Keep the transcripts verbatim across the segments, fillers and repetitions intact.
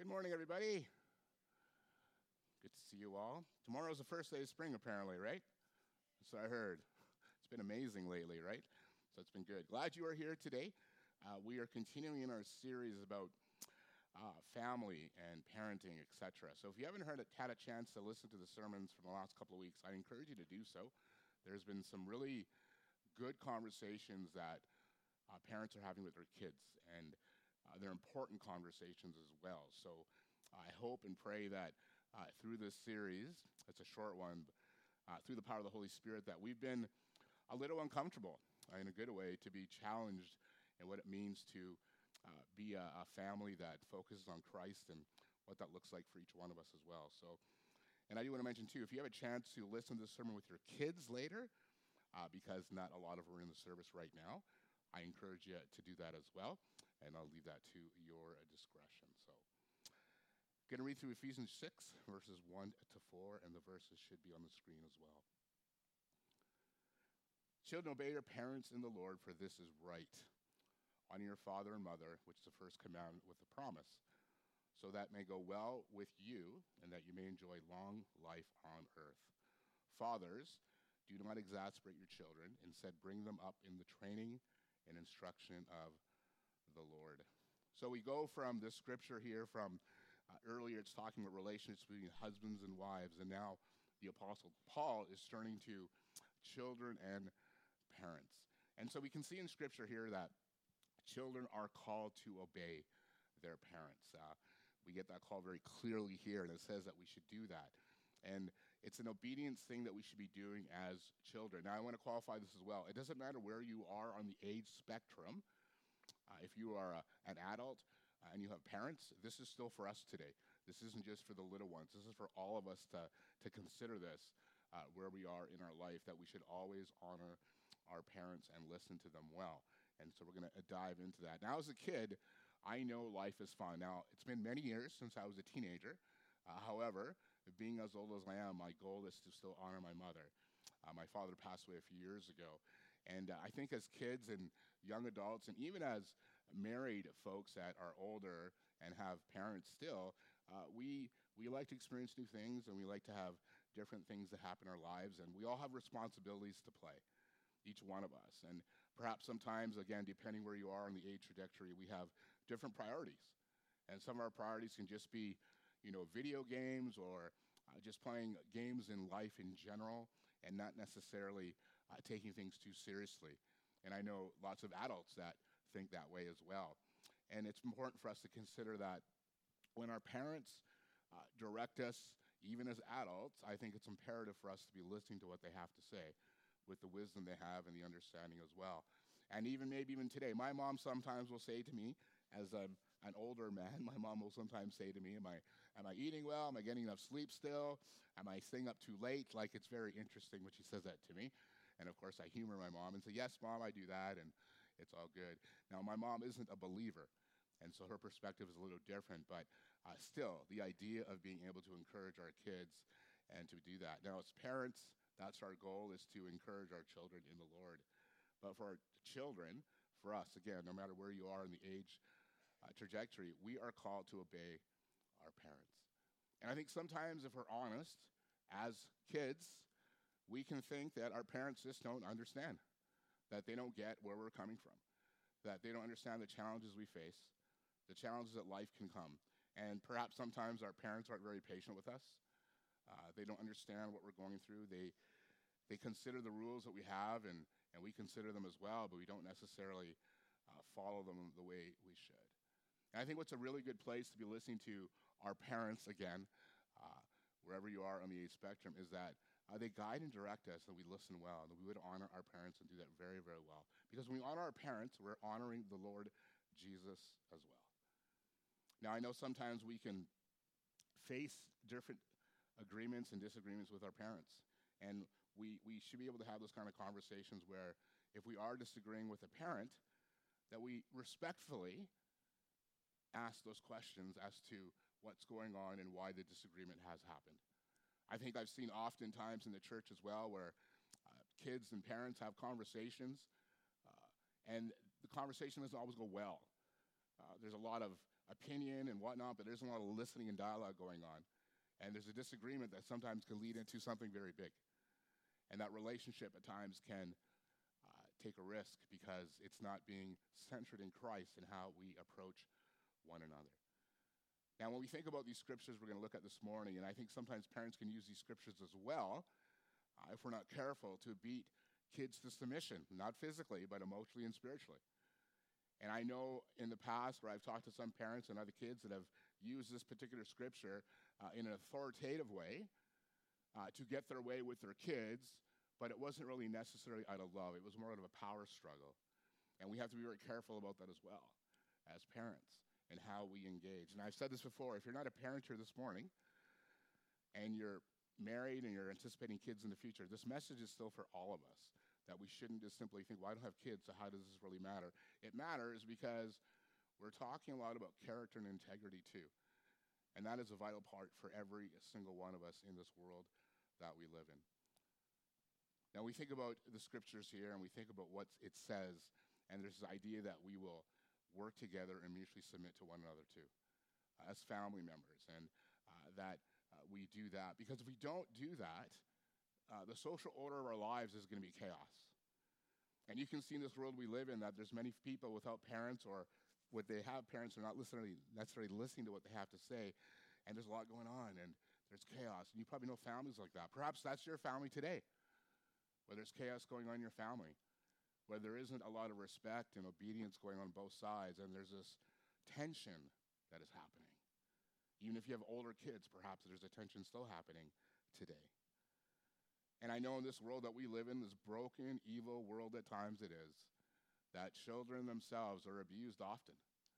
Good morning, everybody. Good to see you all. Tomorrow's the first day of spring, apparently, right? So I heard. It's been amazing lately, right? So it's been good. Glad you are here today. Uh, we are continuing in our series about uh, family and parenting, et cetera. So if you haven't heard, had a chance to listen to the sermons from the last couple of weeks, I encourage you to do so. There's been some really good conversations that uh, parents are having with their kids, and uh, they're important conversations as well. So I hope and pray that uh, through this series, it's a short one, uh, through the power of the Holy Spirit, that we've been a little uncomfortable, uh, in a good way, to be challenged in what it means to uh, be a, a family that focuses on Christ and what that looks like for each one of us as well. So, and I do want to mention too, if you have a chance to listen to the sermon with your kids later, uh, because not a lot of them are in the service right now, I encourage you to do that as well, and I'll leave that to your discretion. So, going to read through Ephesians six, verses one to four, and the verses should be on the screen as well. Children, obey your parents in the Lord, for this is right. Honor your father and mother, which is the first commandment with a promise, so that may go well with you, and that you may enjoy long life on earth. Fathers, do not exasperate your children. Instead, bring them up in the training and instruction of the Lord. So we go from this scripture here from uh, earlier, it's talking about relationships between husbands and wives, and now the Apostle Paul is turning to children and parents. And so we can see in scripture here that children are called to obey their parents. Uh, we get that call very clearly here, and it says that we should do that. And it's an obedience thing that we should be doing as children. Now, I want to qualify this as well. It doesn't matter where you are on the age spectrum. Uh, if you are a, an adult uh, and you have parents, this is still for us today. This isn't just for the little ones. This is for all of us to, to consider this uh, where we are in our life, that we should always honor our parents and listen to them well. And so we're going to dive into that. Now, as a kid, I know life is fun. Now, it's been many years since I was a teenager. Uh, however, being as old as I am, my goal is to still honor my mother. Uh, my father passed away a few years ago. And uh, I think as kids and young adults, and even as married folks that are older and have parents still, uh, we we like to experience new things, and we like to have different things that happen in our lives. And we all have responsibilities to play, each one of us. And perhaps sometimes, again, depending where you are on the age trajectory, we have different priorities. And some of our priorities can just be, you know, video games, or uh, just playing games in life in general, and not necessarily uh, taking things too seriously. And I know lots of adults that think that way as well. And it's important for us to consider that when our parents uh, direct us, even as adults, I think it's imperative for us to be listening to what they have to say, with the wisdom they have and the understanding as well. And even maybe even today, my mom sometimes will say to me, as I'm an older man, my mom will sometimes say to me, am I am I eating well? Am I getting enough sleep still? Am I staying up too late? Like, it's very interesting when she says that to me. And of course, I humor my mom and say, yes, Mom, I do that, and it's all good. Now, my mom isn't a believer, and so her perspective is a little different, but uh, still, the idea of being able to encourage our kids and to do that. Now, as parents, that's our goal, is to encourage our children in the Lord. But for our children, for us, again, no matter where you are in the age uh, trajectory, we are called to obey our parents. And I think sometimes, if we're honest, as kids, we can think that our parents just don't understand, that they don't get where we're coming from, that they don't understand the challenges we face, the challenges that life can come. And perhaps sometimes our parents aren't very patient with us. Uh, they don't understand what we're going through. They they consider the rules that we have, and, and we consider them as well, but we don't necessarily uh, follow them the way we should. And I think what's a really good place to be listening to our parents, again, uh, wherever you are on the age spectrum, is that uh, they guide and direct us, and we listen well, and we would honor our parents and do that very, very well. Because when we honor our parents, we're honoring the Lord Jesus as well. Now, I know sometimes we can face different agreements and disagreements with our parents. And we, we should be able to have those kind of conversations where, if we are disagreeing with a parent, that we respectfully ask those questions as to what's going on and why the disagreement has happened. I think I've seen oftentimes in the church as well where uh, kids and parents have conversations, uh, and the conversation doesn't always go well. Uh, there's a lot of opinion and whatnot, but there's a lot of listening and dialogue going on. And there's a disagreement that sometimes can lead into something very big. And that relationship at times can uh, take a risk because it's not being centered in Christ and how we approach one another. Now, when we think about these scriptures we're going to look at this morning, and I think sometimes parents can use these scriptures as well, uh, if we're not careful, to beat kids to submission, not physically, but emotionally and spiritually. And I know in the past where I've talked to some parents and other kids that have used this particular scripture uh, in an authoritative way uh, to get their way with their kids, but it wasn't really necessarily out of love. It was more out of a power struggle. And we have to be very careful about that as well as parents and how we engage. And I've said this before, if you're not a parent here this morning and you're married and you're anticipating kids in the future, this message is still for all of us, that we shouldn't just simply think, well, I don't have kids, so how does this really matter? It matters because we're talking a lot about character and integrity too. And that is a vital part for every single one of us in this world that we live in. Now we think about the scriptures here and we think about what it says, and there's this idea that we will work together and mutually submit to one another too, uh, as family members, and uh, that uh, we do that. Because if we don't do that, uh, the social order of our lives is going to be chaos. And you can see in this world we live in that there's many people without parents, or what they have parents are not listening, necessarily listening to what they have to say, and there's a lot going on, and there's chaos. And you probably know families like that. Perhaps that's your family today, where there's chaos going on in your family, where there isn't a lot of respect and obedience going on both sides, and there's this tension that is happening. Even if you have older kids, perhaps there's a tension still happening today. And I know in this world that we live in, this broken, evil world at times it is, that children themselves are abused often.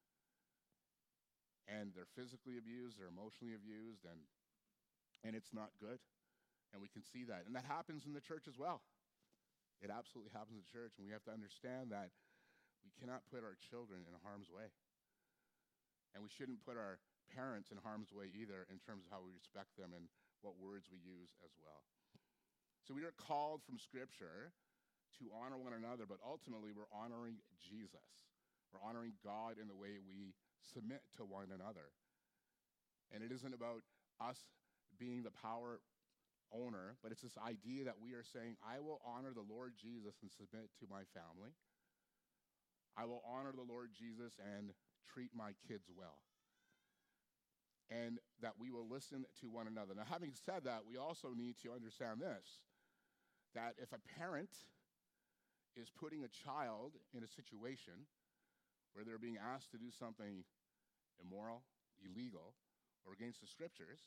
And they're physically abused, they're emotionally abused, and, and it's not good. And we can see that. And that happens in the church as well. It absolutely happens in church, and we have to understand that we cannot put our children in harm's way. And we shouldn't put our parents in harm's way either in terms of how we respect them and what words we use as well. So we are called from Scripture to honor one another, but ultimately we're honoring Jesus. We're honoring God in the way we submit to one another. And it isn't about us being the power owner, but it's this idea that we are saying, I will honor the Lord Jesus and submit to my family. I will honor the Lord Jesus and treat my kids well. And that we will listen to one another. Now, having said that, we also need to understand this, that if a parent is putting a child in a situation where they're being asked to do something immoral, illegal, or against the scriptures,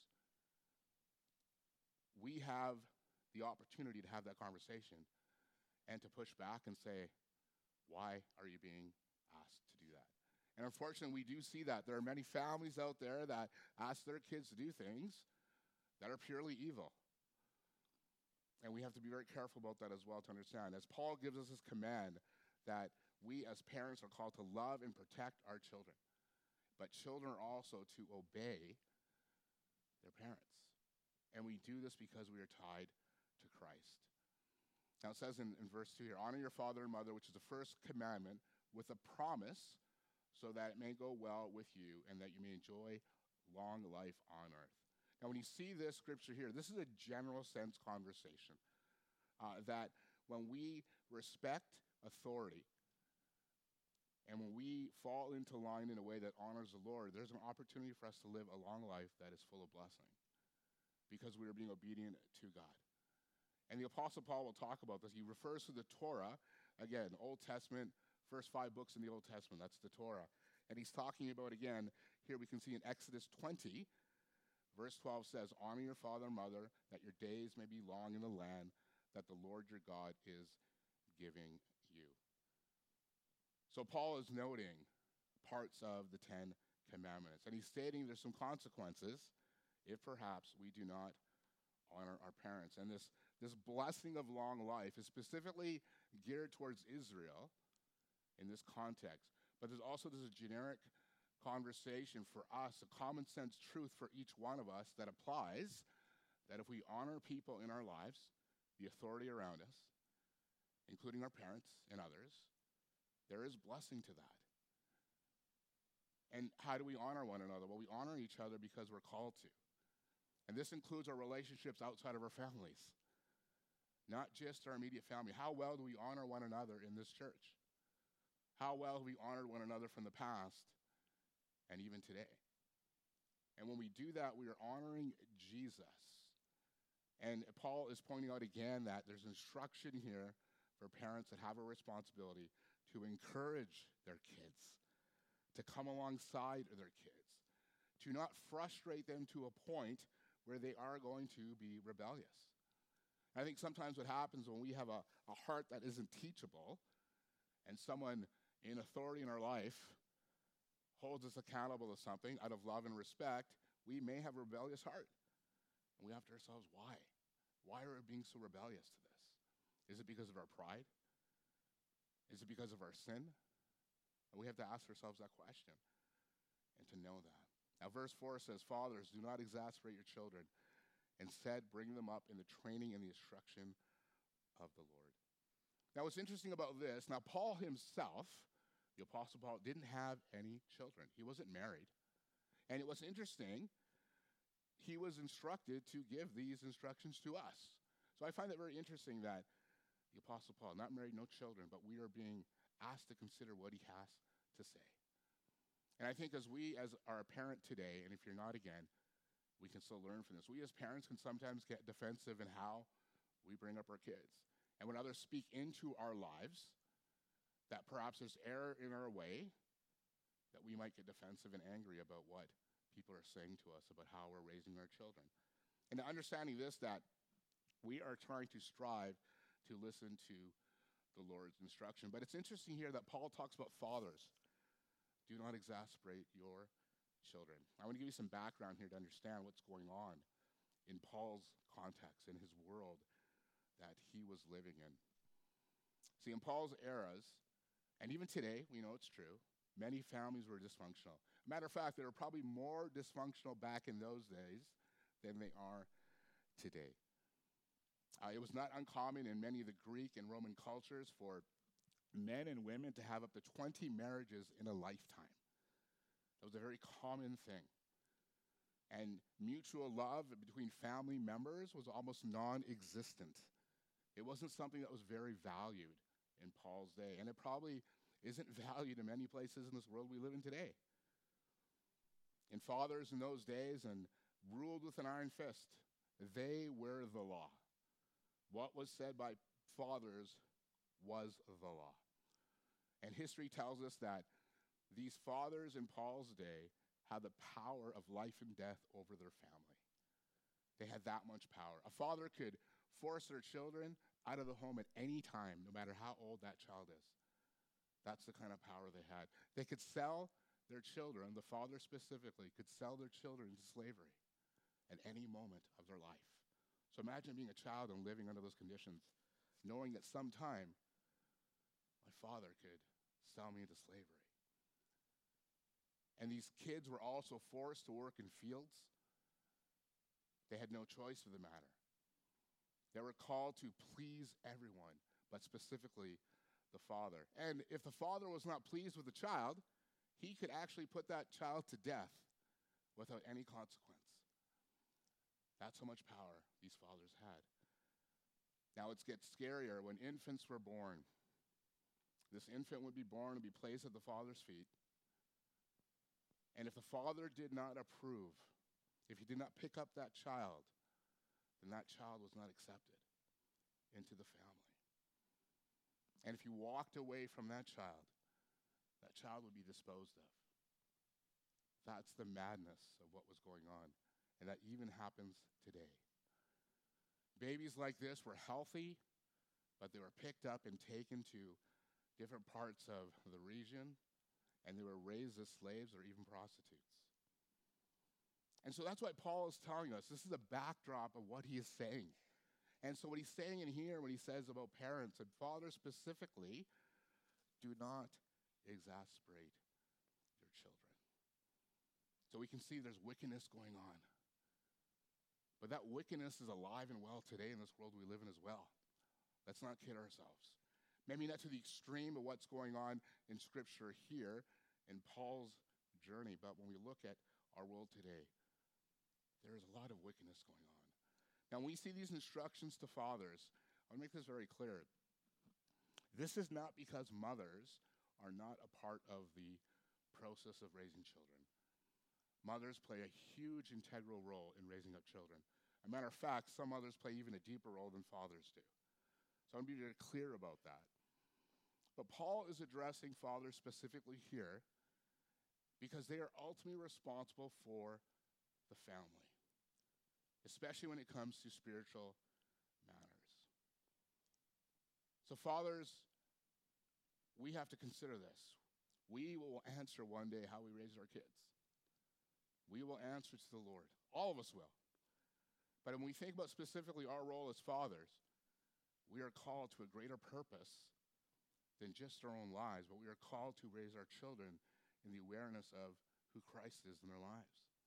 we have the opportunity to have that conversation and to push back and say, why are you being asked to do that? And unfortunately, we do see that. There are many families out there that ask their kids to do things that are purely evil. And we have to be very careful about that as well to understand. As Paul gives us this command that we as parents are called to love and protect our children. But children are also to obey their parents. And we do this because we are tied to Christ. Now it says in, in verse two here, honor your father and mother, which is the first commandment, with a promise, so that it may go well with you and that you may enjoy long life on earth. Now when you see this scripture here, this is a general sense conversation. Uh, that when we respect authority and when we fall into line in a way that honors the Lord, there's an opportunity for us to live a long life that is full of blessing, because we are being obedient to God. And the Apostle Paul will talk about this. He refers to the Torah, again, Old Testament, first five books in the Old Testament, that's the Torah. And he's talking about, again, here we can see in Exodus twenty, verse twelve says, honor your father and mother, that your days may be long in the land that the Lord your God is giving you. So Paul is noting parts of the Ten Commandments, and he's stating there's some consequences if perhaps we do not honor our parents. And this, this blessing of long life is specifically geared towards Israel in this context. But there's also this generic conversation for us, a common sense truth for each one of us that applies, that if we honor people in our lives, the authority around us, including our parents and others, there is blessing to that. And how do we honor one another? Well, we honor each other because we're called to. And this includes our relationships outside of our families, not just our immediate family. How well do we honor one another in this church? How well have we honored one another from the past and even today? And when we do that, we are honoring Jesus. And Paul is pointing out again that there's instruction here for parents that have a responsibility to encourage their kids, to come alongside their kids, to not frustrate them to a point where they are going to be rebellious. I think sometimes what happens when we have a, a heart that isn't teachable and someone in authority in our life holds us accountable to something out of love and respect, we may have a rebellious heart. And we ask ourselves, why? Why are we being so rebellious to this? Is it because of our pride? Is it because of our sin? And we have to ask ourselves that question and to know that. Now, verse four says, "Fathers, do not exasperate your children. Instead, bring them up in the training and the instruction of the Lord." Now, what's interesting about this, now Paul himself, the Apostle Paul, didn't have any children. He wasn't married. And it was interesting, he was instructed to give these instructions to us. So I find it very interesting that the Apostle Paul, not married, no children, but we are being asked to consider what he has to say. And I think as we, as are a parent today, and if you're not again, we can still learn from this. We as parents can sometimes get defensive in how we bring up our kids. And when others speak into our lives, that perhaps there's error in our way, that we might get defensive and angry about what people are saying to us about how we're raising our children. And understanding this, that we are trying to strive to listen to the Lord's instruction. But it's interesting here that Paul talks about fathers. Do not exasperate your children. I want to give you some background here to understand what's going on in Paul's context, in his world that he was living in. See, in Paul's eras, and even today, we know it's true, many families were dysfunctional. Matter of fact, they were probably more dysfunctional back in those days than they are today. Uh, it was not uncommon in many of the Greek and Roman cultures for men and women to have up to twenty marriages in a lifetime. That was a very common thing. And mutual love between family members was almost non-existent. It wasn't something that was very valued in Paul's day, and it probably isn't valued in many places in this world we live in today. And fathers in those days and ruled with an iron fist. They were the law. What was said by fathers was the law. And history tells us that these fathers in Paul's day had the power of life and death over their family. They had that much power. A father could force their children out of the home at any time, no matter how old that child is. That's the kind of power they had. They could sell their children, the father specifically, could sell their children into slavery at any moment of their life. So imagine being a child and living under those conditions, knowing that sometime my father could sell me into slavery. And these kids were also forced to work in fields. They had no choice of the matter. They were called to please everyone, but specifically the father. And if the father was not pleased with the child, he could actually put that child to death without any consequence. That's how much power these fathers had. Now it gets scarier when infants were born. This infant would be born and be placed at the father's feet. And if the father did not approve, if he did not pick up that child, then that child was not accepted into the family. And if you walked away from that child, that child would be disposed of. That's the madness of what was going on. And that even happens today. Babies like this were healthy, but they were picked up and taken to different parts of the region, and they were raised as slaves or even prostitutes. And so that's what Paul is telling us. This is a backdrop of what he is saying. And so what he's saying in here, when he says about parents and fathers specifically, do not exasperate your children. So we can see there's wickedness going on. But that wickedness is alive and well today in this world we live in as well. Let's not kid ourselves. Maybe not to the extreme of what's going on in Scripture here in Paul's journey, but when we look at our world today, there is a lot of wickedness going on. Now, when we see these instructions to fathers, I'll make this very clear. This is not because mothers are not a part of the process of raising children. Mothers play a huge integral role in raising up children. As a matter of fact, some mothers play even a deeper role than fathers do. So I'm going to be very clear about that. But Paul is addressing fathers specifically here because they are ultimately responsible for the family, especially when it comes to spiritual matters. So fathers, we have to consider this. We will answer one day how we raised our kids. We will answer to the Lord. All of us will. But when we think about specifically our role as fathers, we are called to a greater purpose than just our own lives, but we are called to raise our children in the awareness of who Christ is in their lives.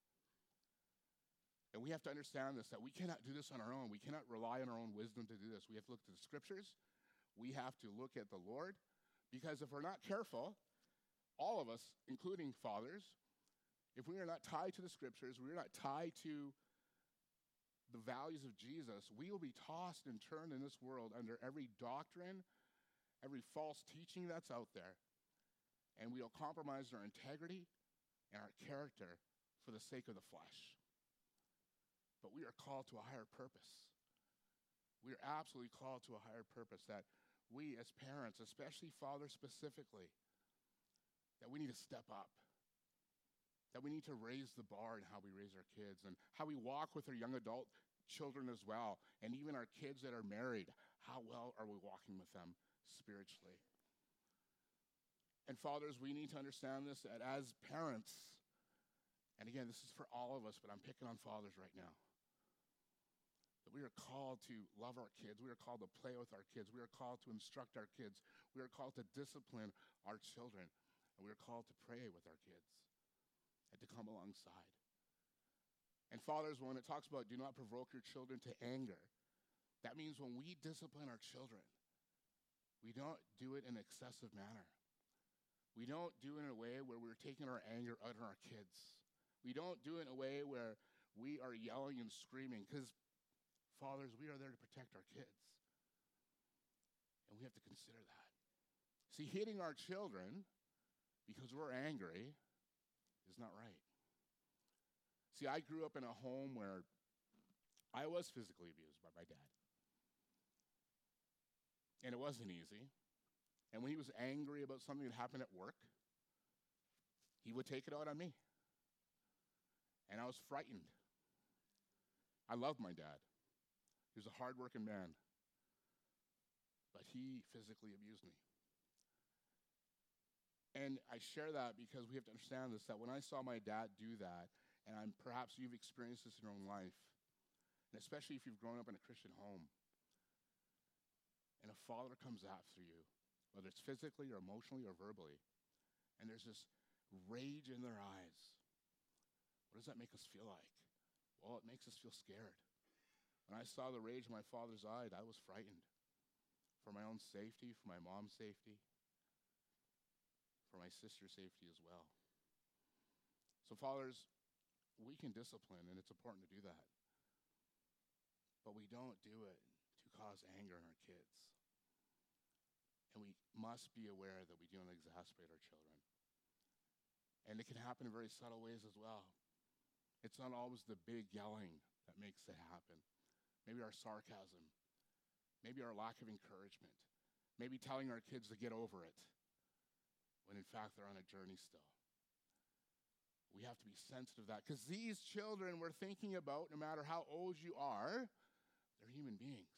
And we have to understand this, that we cannot do this on our own. We cannot rely on our own wisdom to do this. We have to look to the scriptures. We have to look at the Lord, because if we're not careful, all of us, including fathers, if we are not tied to the scriptures, we are not tied to the values of Jesus, we will be tossed and turned in this world under every doctrine, every false teaching that's out there, and we'll compromise our integrity and our character for the sake of the flesh. But we are called to a higher purpose. We are absolutely called to a higher purpose, that we as parents, especially fathers specifically, that we need to step up, that we need to raise the bar in how we raise our kids and how we walk with our young adult children as well, and even our kids that are married. How well are we walking with them spiritually? And fathers, we need to understand this, that as parents, and again, this is for all of us, but I'm picking on fathers right now, that we are called to love our kids. We are called to play with our kids. We are called to instruct our kids. We are called to discipline our children. And we are called to pray with our kids and to come alongside. And fathers, when it talks about do not provoke your children to anger, that means when we discipline our children, we don't do it in an excessive manner. We don't do it in a way where we're taking our anger out on our kids. We don't do it in a way where we are yelling and screaming, because fathers, we are there to protect our kids. And we have to consider that. See, hitting our children because we're angry is not right. See, I grew up in a home where I was physically abused by my dad. And it wasn't easy. And when he was angry about something that happened at work, he would take it out on me. And I was frightened. I loved my dad. He was a hardworking man. But he physically abused me. And I share that because we have to understand this, that when I saw my dad do that, and I'm, perhaps you've experienced this in your own life, and especially if you've grown up in a Christian home, and a father comes after you, whether it's physically or emotionally or verbally, and there's this rage in their eyes, what does that make us feel like? Well, it makes us feel scared. When I saw the rage in my father's eyes, I was frightened for my own safety, for my mom's safety, for my sister's safety as well. So fathers, we can discipline, and it's important to do that. But we don't do it to cause anger in our kids. And we must be aware that we don't exasperate our children. And it can happen in very subtle ways as well. It's not always the big yelling that makes it happen. Maybe our sarcasm. Maybe our lack of encouragement. Maybe telling our kids to get over it, when in fact they're on a journey still. We have to be sensitive to that, because these children we're thinking about, no matter how old you are, they're human beings.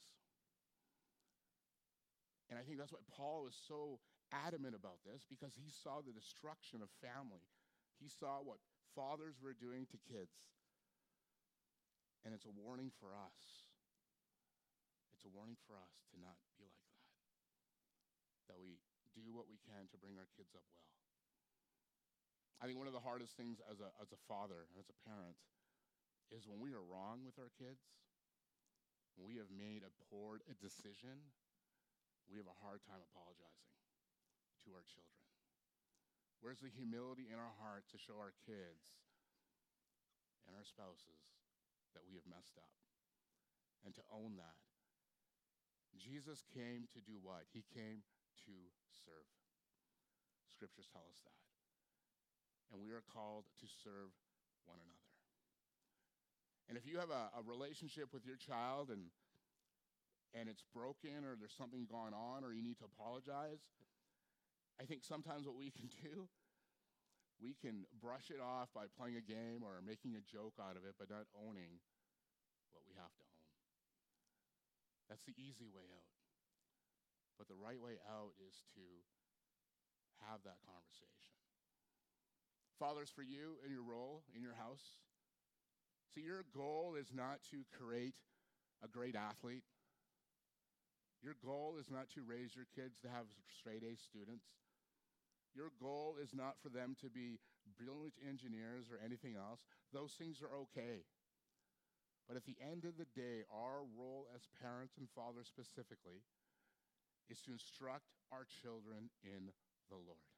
And I think that's why Paul was so adamant about this, because he saw the destruction of family. He saw what fathers were doing to kids. And it's a warning for us. It's a warning for us to not be like that. That we do what we can to bring our kids up well. I think one of the hardest things as a, as a father and as a parent is when we are wrong with our kids, when we have made a poor a decision, we have a hard time apologizing to our children. Where's the humility in our hearts to show our kids and our spouses that we have messed up and to own that? Jesus came to do what? He came to serve. Scriptures tell us that. And we are called to serve one another. And if you have a, a relationship with your child and and it's broken or there's something going on or you need to apologize, I think sometimes what we can do, we can brush it off by playing a game or making a joke out of it, but not owning what we have to own. That's the easy way out. But the right way out is to have that conversation. Fathers, for you in your role in your house, see, your goal is not to create a great athlete. Your goal is not to raise your kids to have straight A students. Your goal is not for them to be brilliant engineers or anything else. Those things are okay. But at the end of the day, our role as parents and fathers specifically is to instruct our children in the Lord.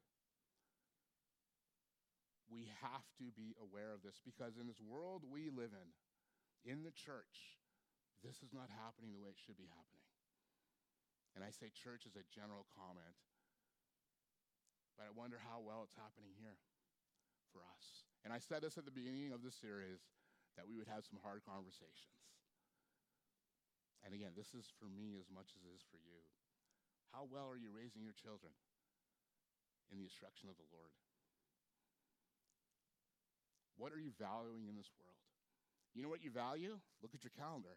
We have to be aware of this because in this world we live in, in the church, this is not happening the way it should be happening. And I say church as a general comment, but I wonder how well it's happening here for us. And I said this at the beginning of the series, that we would have some hard conversations. And again, this is for me as much as it is for you. How well are you raising your children in the instruction of the Lord? What are you valuing in this world? You know what you value? Look at your calendar.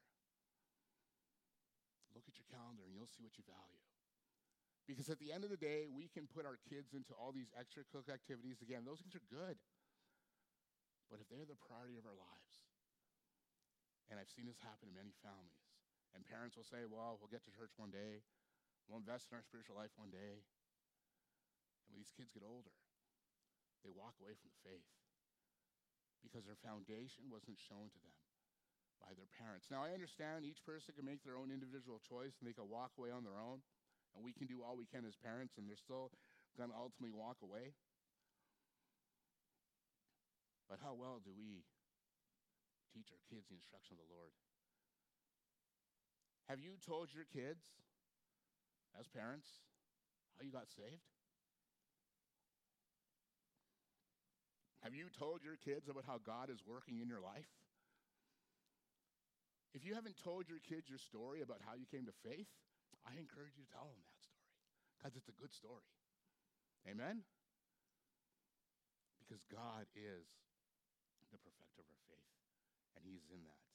Look at your calendar and you'll see what you value. Because at the end of the day, we can put our kids into all these extracurricular activities. Again, those things are good. But if they're the priority of our lives, and I've seen this happen in many families, and parents will say, well, we'll get to church one day, we'll invest in our spiritual life one day. And when these kids get older, they walk away from the faith because their foundation wasn't shown to them by their parents. Now, I understand each person can make their own individual choice and they can walk away on their own, and we can do all we can as parents, and they're still going to ultimately walk away. But how well do we teach our kids the instruction of the Lord? Have you told your kids, as parents, how you got saved? Have you told your kids about how God is working in your life? If you haven't told your kids your story about how you came to faith, I encourage you to tell them that story because it's a good story. Amen? Because God is the perfecter of our faith, and he's in that.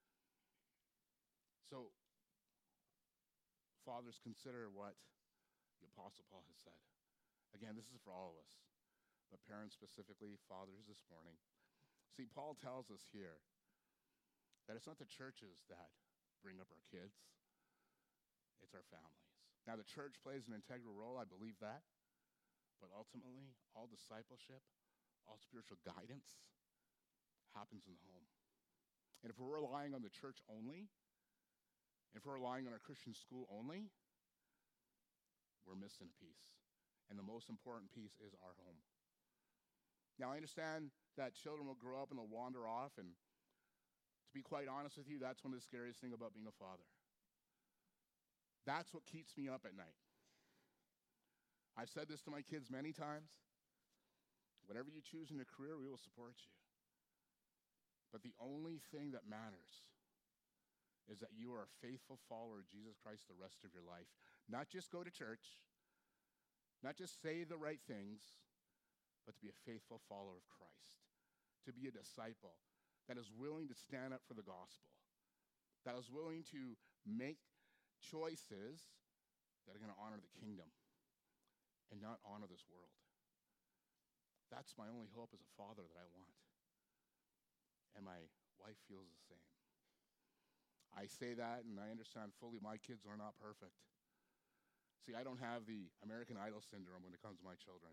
So, fathers, consider what the Apostle Paul has said. Again, this is for all of us, but parents specifically, fathers this morning. See, Paul tells us here that it's not the churches that bring up our kids, it's our families. Now, the church plays an integral role, I believe that, but ultimately, all discipleship, all spiritual guidance happens in the home. And if we're relying on the church only, if we're relying on our Christian school only, we're missing a piece. And the most important piece is our home. Now, I understand that children will grow up and they'll wander off, and to be quite honest with you, that's one of the scariest things about being a father. That's what keeps me up at night. I've said this to my kids many times. Whatever you choose in your career, we will support you. But the only thing that matters is that you are a faithful follower of Jesus Christ the rest of your life. Not just go to church, not just say the right things, but to be a faithful follower of Christ, to be a disciple that is willing to stand up for the gospel, that is willing to make choices that are going to honor the kingdom and not honor this world. That's my only hope as a father that I want. And my wife feels the same. I say that, and I understand fully my kids are not perfect. See, I don't have the American Idol syndrome when it comes to my children.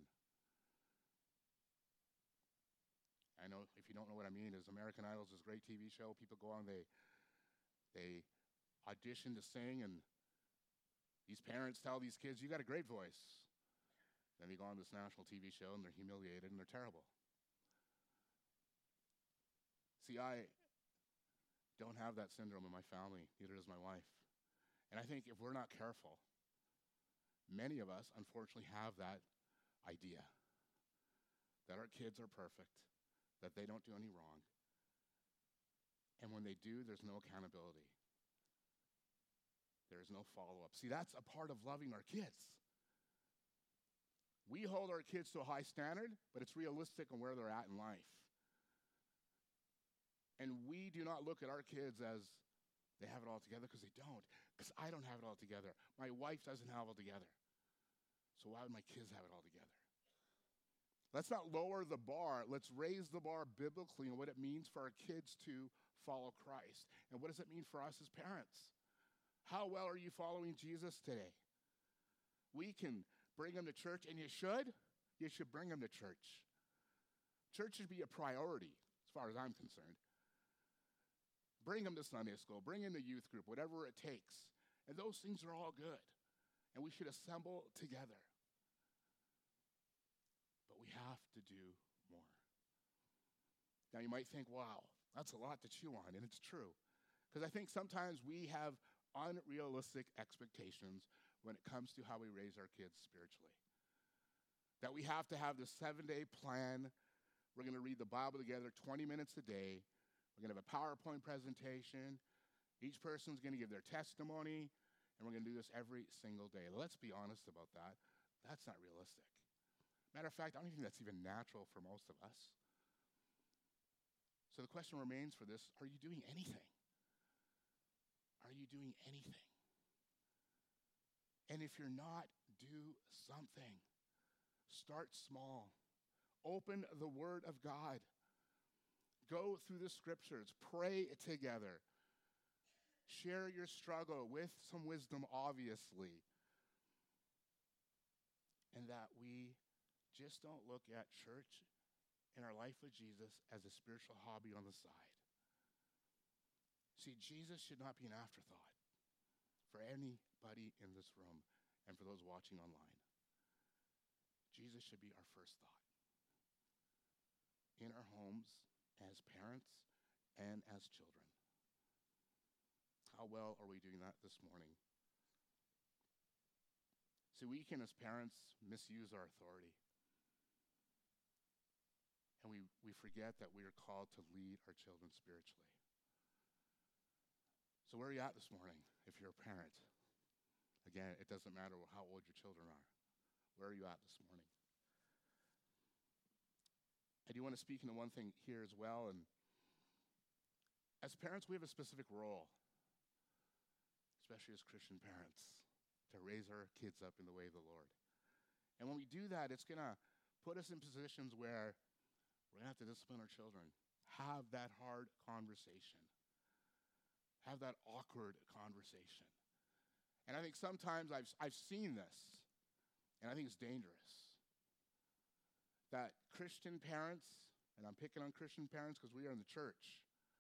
I know, if you don't know what I mean, is American Idol is this great T V show. People go on, they, they audition to sing, and these parents tell these kids, you got a great voice. Then they go on this national T V show and they're humiliated and they're terrible. See, I don't have that syndrome in my family, neither does my wife. And I think if we're not careful, many of us unfortunately have that idea that our kids are perfect, that they don't do any wrong. And when they do, there's no accountability. There's no follow-up. See, that's a part of loving our kids. We hold our kids to a high standard, but it's realistic on where they're at in life. And we do not look at our kids as they have it all together, because they don't. Because I don't have it all together. My wife doesn't have it all together. So why would my kids have it all together? Let's not lower the bar. Let's raise the bar biblically on what it means for our kids to follow Christ. And what does it mean for us as parents? How well are you following Jesus today? We can bring them to church, and you should. You should bring them to church. Church should be a priority, as far as I'm concerned. Bring them to Sunday school. Bring in the youth group, whatever it takes. And those things are all good. And we should assemble together. But we have to do more. Now, you might think, wow, that's a lot to chew on, and it's true. Because I think sometimes we have unrealistic expectations when it comes to how we raise our kids spiritually. That we have to have this seven-day plan. We're going to read the Bible together twenty minutes a day. We're going to have a PowerPoint presentation. Each person's going to give their testimony, and we're going to do this every single day. Let's be honest about that. That's not realistic. Matter of fact, I don't think that's even natural for most of us. So the question remains for this, are you doing anything? Are you doing anything? And if you're not, do something. Start small. Open the Word of God. Go through the scriptures. Pray together. Share your struggle with some wisdom, obviously. And that we just don't look at church and our life with Jesus as a spiritual hobby on the side. See, Jesus should not be an afterthought for anybody in this room and for those watching online. Jesus should be our first thought. In our homes, as parents, and as children. How well are we doing that this morning? See, we can, as parents, misuse our authority. And we, we forget that we are called to lead our children spiritually. So where are you at this morning if you're a parent? Again, it doesn't matter how old your children are. Where are you at this morning? I do want to speak into one thing here as well. And as parents, we have a specific role, especially as Christian parents, to raise our kids up in the way of the Lord. And when we do that, it's going to put us in positions where we're going to have to discipline our children, have that hard conversation, have that awkward conversation. And I think sometimes I've, I've seen this, and I think it's dangerous. That Christian parents, and I'm picking on Christian parents because we are in the church,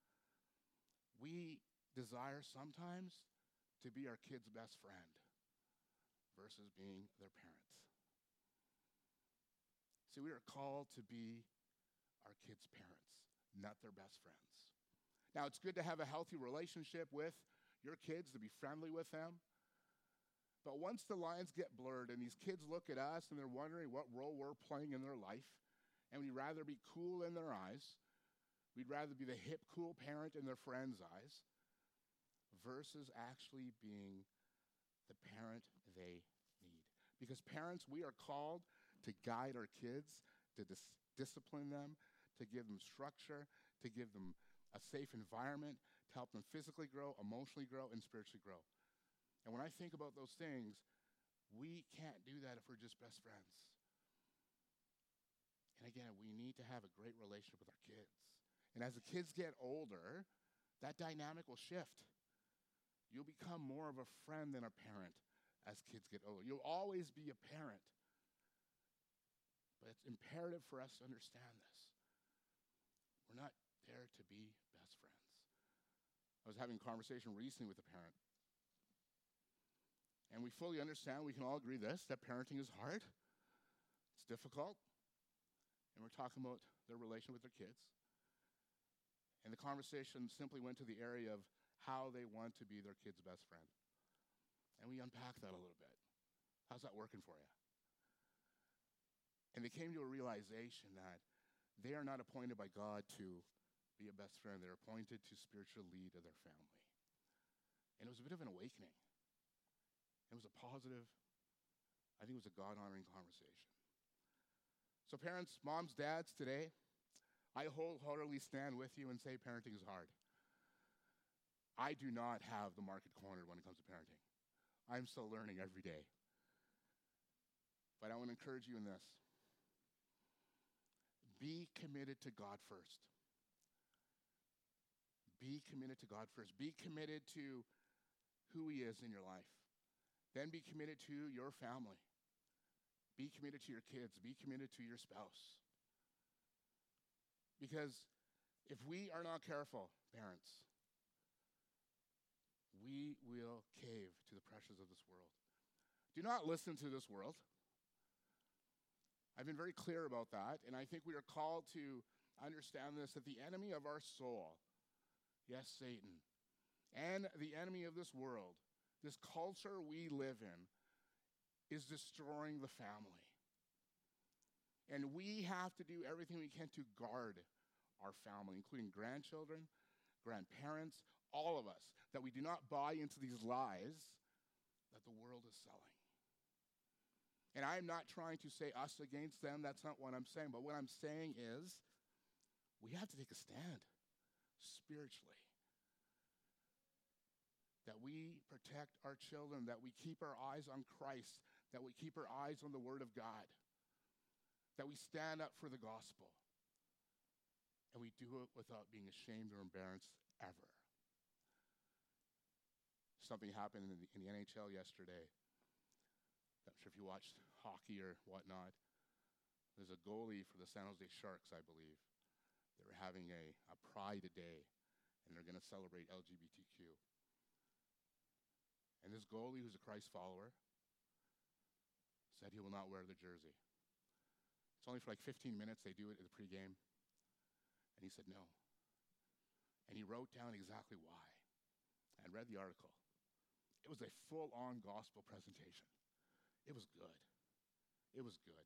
we desire sometimes to be our kid's best friend versus being their parents. See, we are called to be our kids' parents, not their best friends. Now, it's good to have a healthy relationship with your kids, to be friendly with them. But once the lines get blurred and these kids look at us and they're wondering what role we're playing in their life, and we'd rather be cool in their eyes, we'd rather be the hip, cool parent in their friends' eyes, versus actually being the parent they need. Because parents, we are called to guide our kids, to dis- discipline them, to give them structure, to give them a safe environment, to help them physically grow, emotionally grow, and spiritually grow. And when I think about those things, we can't do that if we're just best friends. And again, we need to have a great relationship with our kids. And as the kids get older, that dynamic will shift. You'll become more of a friend than a parent as kids get older. You'll always be a parent. But it's imperative for us to understand this. We're not there to be best friends. I was having a conversation recently with a parent. And we fully understand, we can all agree this, that parenting is hard. difficult, and we're talking about their relation with their kids. And the conversation simply went to the area of how they want to be their kid's best friend. And we unpacked that a little bit. How's that working for you? And they came to a realization that they are not appointed by God to be a best friend. They're appointed to spiritual lead of their family. And it was a bit of an awakening. It was a positive, I think it was a God-honoring conversation. So parents, moms, dads, today, I wholeheartedly stand with you and say parenting is hard. I do not have the market cornered when it comes to parenting. I'm still learning every day. But I want to encourage you in this. Be committed to God first. Be committed to God first. Be committed to who He is in your life. Then be committed to your family. Be committed to your kids. Be committed to your spouse. Because if we are not careful, parents, we will cave to the pressures of this world. Do not listen to this world. I've been very clear about that, and I think we are called to understand this, that the enemy of our soul, yes, Satan, and the enemy of this world, this culture we live in, is destroying the family. And we have to do everything we can to guard our family, including grandchildren, grandparents, all of us, that we do not buy into these lies that the world is selling. And I'm not trying to say us against them. That's not what I'm saying. But what I'm saying is we have to take a stand spiritually. That we protect our children, that we keep our eyes on Christ, that we keep our eyes on the Word of God, that we stand up for the gospel, and we do it without being ashamed or embarrassed ever. Something happened in the, in the N H L yesterday. I'm not sure if you watched hockey or whatnot. There's a goalie for the San Jose Sharks, I believe. They were having a, a Pride Day, and they're going to celebrate L G B T Q. And this goalie, who's a Christ follower, said he will not wear the jersey. It's only for like fifteen minutes. They do it at the pregame. And he said no. And he wrote down exactly why. And read the article. It was a full-on gospel presentation. It was good. It was good.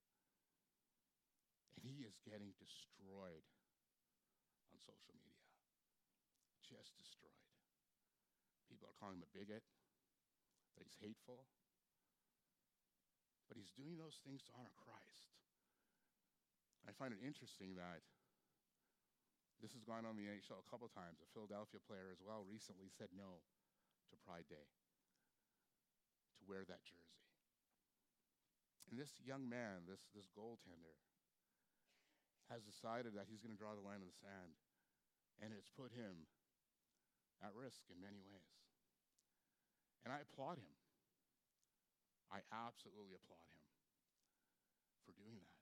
And he is getting destroyed on social media. Just destroyed. People are calling him a bigot, that he's hateful. But he's doing those things to honor Christ. And I find it interesting that this has gone on the N H L a couple times. A Philadelphia player as well recently said no to Pride Day, to wear that jersey. And this young man, this, this goaltender, has decided that he's going to draw the line in the sand. And it's put him at risk in many ways. And I applaud him. I absolutely applaud him for doing that.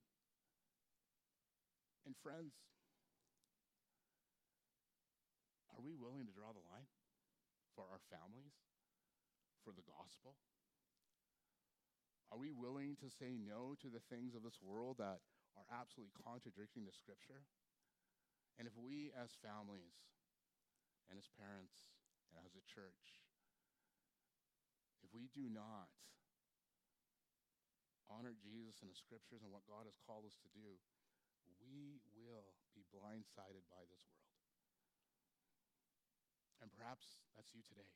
And friends, are we willing to draw the line for our families, for the gospel? Are we willing to say no to the things of this world that are absolutely contradicting the Scripture? And if we as families and as parents and as a church, if we do not honor Jesus and the Scriptures and what God has called us to do, we will be blindsided by this world. And perhaps that's you today.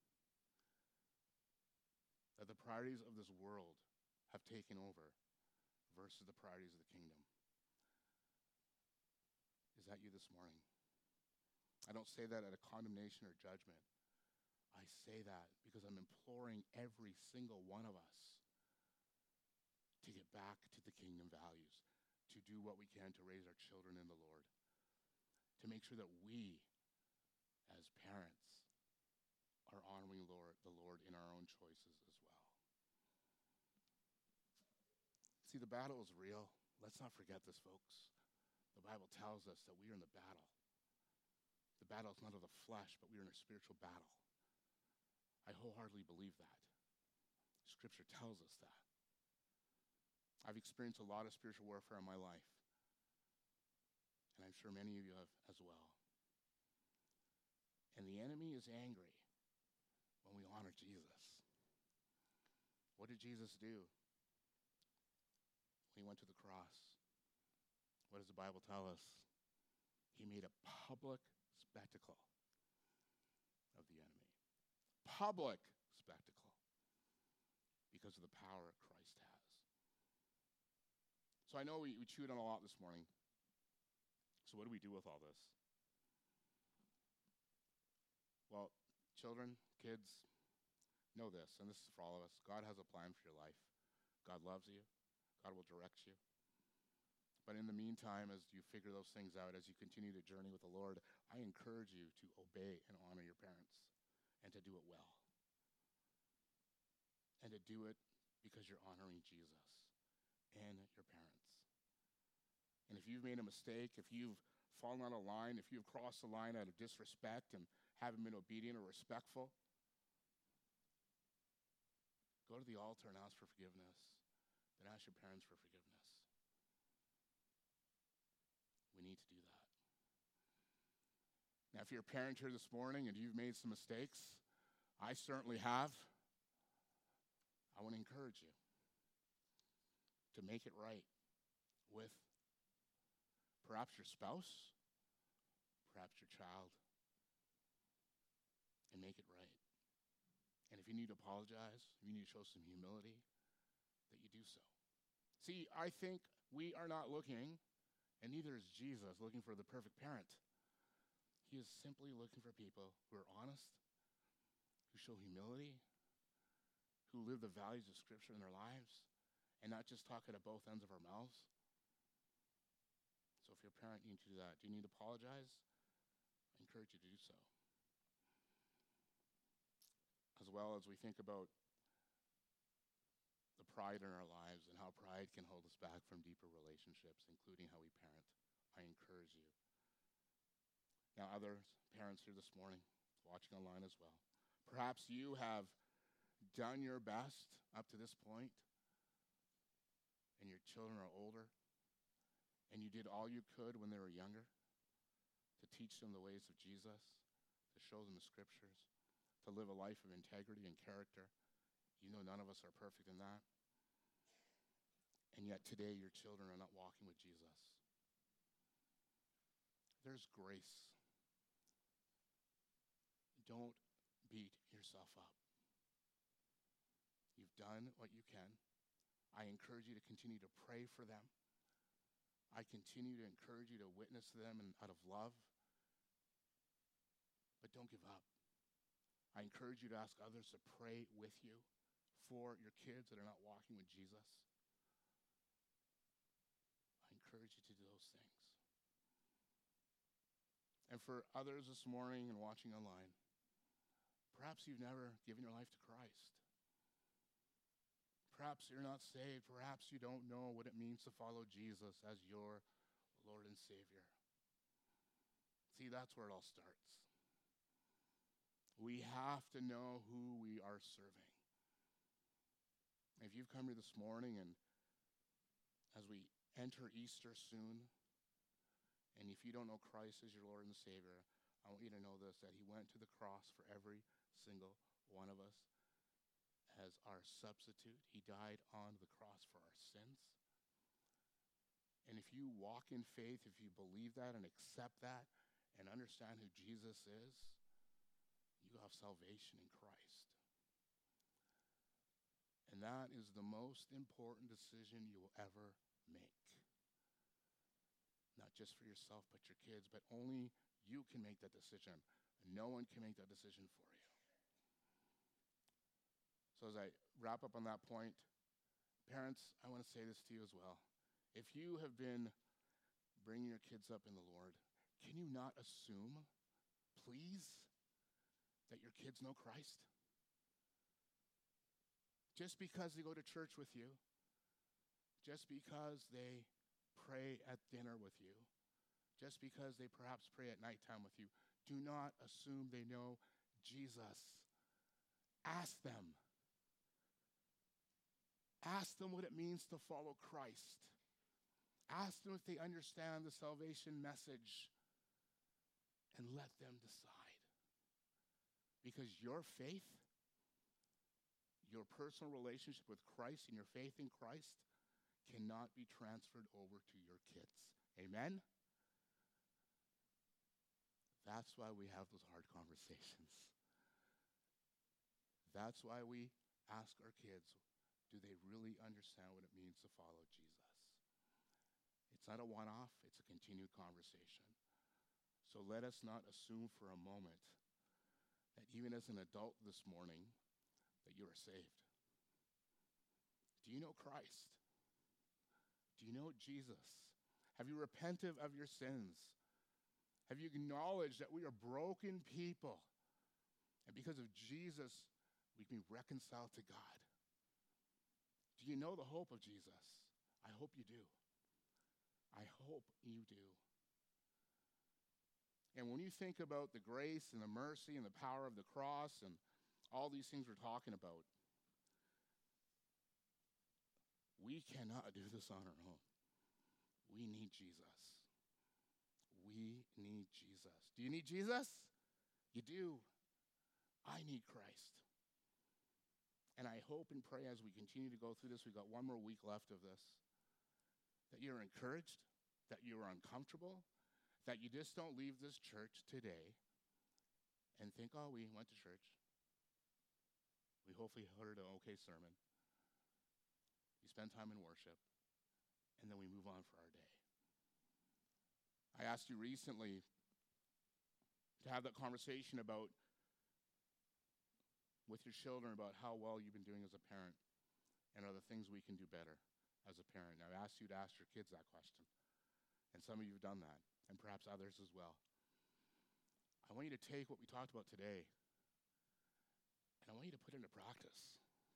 That the priorities of this world have taken over versus the priorities of the kingdom. Is that you this morning? I don't say that out of condemnation or judgment. I say that because I'm imploring every single one of us to get back to the kingdom values, to do what we can to raise our children in the Lord, to make sure that we, as parents, are honoring Lord, the Lord in our own choices as well. See, the battle is real. Let's not forget this, folks. The Bible tells us that we are in the battle. The battle is not of the flesh, but we are in a spiritual battle. I wholeheartedly believe that. Scripture tells us that. I've experienced a lot of spiritual warfare in my life, and I'm sure many of you have as well. And the enemy is angry when we honor Jesus. What did Jesus do when he went to the cross? What does the Bible tell us? He made a public spectacle of the enemy. Public spectacle. Because of the power Christ has. So I know we, we chewed on a lot this morning. So what do we do with all this? Well, children, kids, know this, and this is for all of us. God has a plan for your life. God loves you. God will direct you. But in the meantime, as you figure those things out, as you continue to journey with the Lord, I encourage you to obey and honor your parents and to do it well. And to do it because you're honoring Jesus and your parents. And if you've made a mistake, if you've fallen out of line, if you've crossed the line out of disrespect and haven't been obedient or respectful, go to the altar and ask for forgiveness. Then ask your parents for forgiveness. We need to do that. Now, if you're a parent here this morning and you've made some mistakes, I certainly have, I want to encourage you to make it right with perhaps your spouse, perhaps your child, and make it right. And if you need to apologize, if you need to show some humility, that you do so. See, I think we are not looking, and neither is Jesus, looking for the perfect parent. He is simply looking for people who are honest, who show humility, who live the values of Scripture in their lives, and not just talk at both ends of our mouths. So if you're a parent, you need to do that. Do you need to apologize? I encourage you to do so. As well as we think about the pride in our lives and how pride can hold us back from deeper relationships, including how we parent, I encourage you. Now, other parents here this morning, watching online as well, perhaps you have done your best up to this point, and your children are older, and you did all you could when they were younger to teach them the ways of Jesus, to show them the Scriptures, to live a life of integrity and character. You know none of us are perfect in that. And yet today your children are not walking with Jesus. There's grace. Don't beat yourself up. You've done what you can. I encourage you to continue to pray for them. I continue to encourage you to witness to them and out of love. But don't give up. I encourage you to ask others to pray with you for your kids that are not walking with Jesus. I encourage you to do those things. And for others this morning and watching online, perhaps you've never given your life to Christ. Perhaps you're not saved. Perhaps you don't know what it means to follow Jesus as your Lord and Savior. See, that's where it all starts. We have to know who we are serving. If you've come here this morning and as we enter Easter soon, and if you don't know Christ as your Lord and Savior, I want you to know this, that he went to the cross for every single one of us as our substitute. He died on the cross for our sins. And if you walk in faith, if you believe that and accept that and understand who Jesus is, you have salvation in Christ. And that is the most important decision you will ever make. Not just for yourself, but your kids, but only you can make that decision. No one can make that decision for you. So as I wrap up on that point, parents, I want to say this to you as well. If you have been bringing your kids up in the Lord, can you not assume, please, that your kids know Christ? Just because they go to church with you, just because they pray at dinner with you, just because they perhaps pray at nighttime with you, do not assume they know Jesus. Ask them. Ask them what it means to follow Christ. Ask them if they understand the salvation message, and let them decide. Because your faith, your personal relationship with Christ and your faith in Christ cannot be transferred over to your kids. Amen? That's why we have those hard conversations. That's why we ask our kids, do they really understand what it means to follow Jesus? It's not a one-off, it's a continued conversation. So let us not assume for a moment that even as an adult this morning, that you are saved. Do you know Christ? Do you know Jesus? Have you repented of your sins? Have you acknowledged that we are broken people? And because of Jesus, we can be reconciled to God. Do you know the hope of Jesus? I hope you do. I hope you do. And when you think about the grace and the mercy and the power of the cross and all these things we're talking about, we cannot do this on our own. We need Jesus. We need Jesus. Do you need Jesus? You do. I need Christ. And I hope and pray as we continue to go through this, we've got one more week left of this, that you're encouraged, that you're uncomfortable, that you just don't leave this church today and think, oh, we went to church. We hopefully heard an okay sermon. We spend time in worship, and then we move on for our day. I asked you recently to have that conversation about with your children about how well you've been doing as a parent and are there things we can do better as a parent. Now, I've asked you to ask your kids that question, and some of you have done that, and perhaps others as well. I want you to take what we talked about today, and I want you to put it into practice.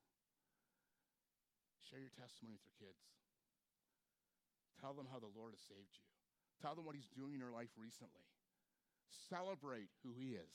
Share your testimony with your kids. Tell them how the Lord has saved you. Tell them what he's doing in your life recently. Celebrate who he is.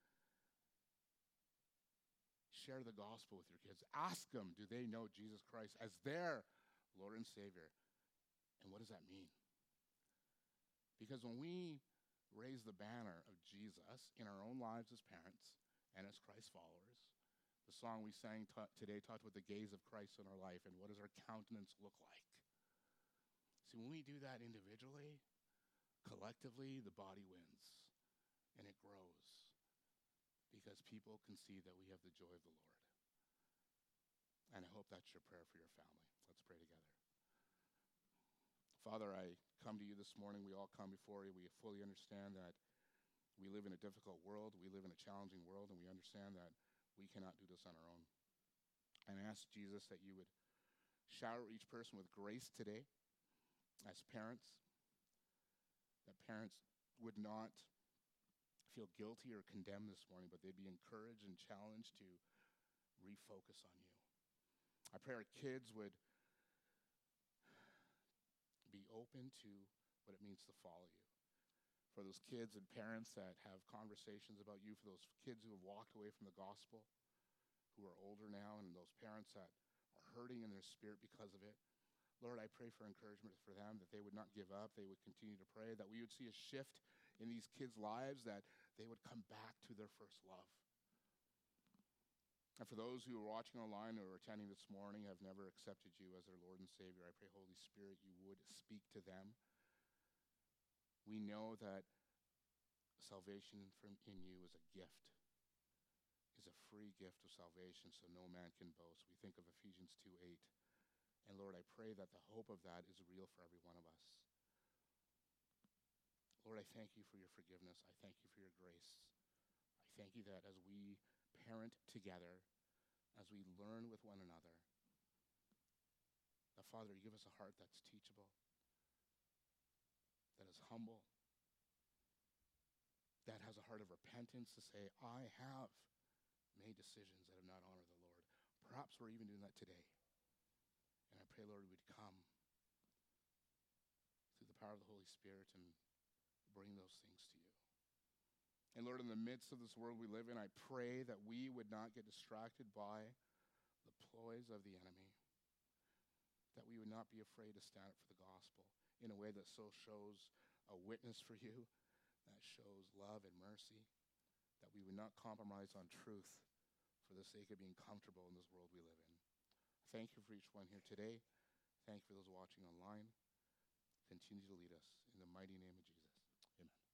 Share the gospel with your kids. Ask them, do they know Jesus Christ as their Lord and Savior? And what does that mean? Because when we raise the banner of Jesus in our own lives as parents and as Christ followers, the song we sang ta- today talked about the gaze of Christ in our life and what does our countenance look like. See, when we do that individually, collectively, the body wins and it grows because people can see that we have the joy of the Lord. And I hope that's your prayer for your family. Let's pray together. Father, I come to you this morning. We all come before you. We fully understand that we live in a difficult world. We live in a challenging world, and we understand that we cannot do this on our own. And I ask, Jesus, that you would shower each person with grace today as parents, that parents would not feel guilty or condemned this morning, but they'd be encouraged and challenged to refocus on you. I pray our kids would be open to what it means to follow you. For those kids and parents that have conversations about you, for those kids who have walked away from the gospel, who are older now, and those parents that are hurting in their spirit because of it, Lord, I pray for encouragement for them, that they would not give up, they would continue to pray, that we would see a shift in these kids' lives, that they would come back to their first love. And for those who are watching online or attending this morning have never accepted you as their Lord and Savior, I pray, Holy Spirit, you would speak to them. We know that salvation from in you is a gift, is a free gift of salvation, so no man can boast. We think of Ephesians two eight. And Lord, I pray that the hope of that is real for every one of us. Lord, I thank you for your forgiveness. I thank you for your grace. I thank you that as we parent together, as we learn with one another, that, Father, you give us a heart that's teachable, that is humble, that has a heart of repentance to say, I have made decisions that have not honored the Lord. Perhaps we're even doing that today. And I pray, Lord, we'd come through the power of the Holy Spirit and bring those things to you. And Lord, in the midst of this world we live in, I pray that we would not get distracted by the ploys of the enemy. that we would not be afraid to stand up for the gospel in a way that so shows a witness for you, that shows love and mercy, that we would not compromise on truth for the sake of being comfortable in this world we live in. Thank you for each one here today. Thank you for those watching online. Continue to lead us in the mighty name of Jesus. Amen.